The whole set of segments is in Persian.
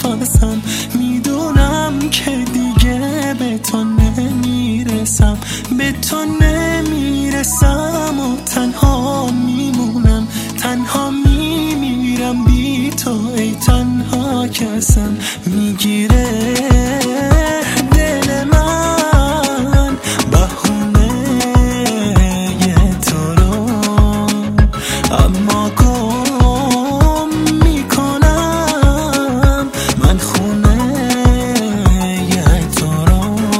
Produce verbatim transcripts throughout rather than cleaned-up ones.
نفسم، میدونم که دیگه به تو نمیرسم، به تو نمیرسم و تنها میمونم، تنها میمیرم بی تو ای تنها کسم. میگیره دل من بهونه تو رو، اما گم میکنم من خونه تو رو.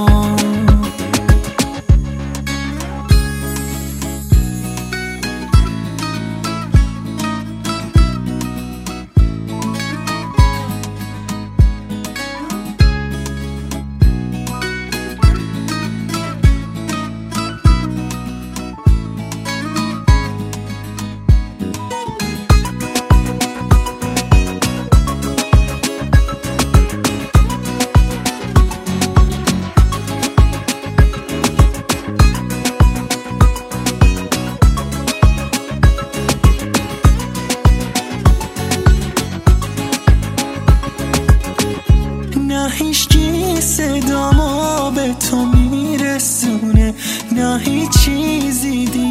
نه هیچکی صدامو به تو میرسونه، نه هیچ چیزی دیگه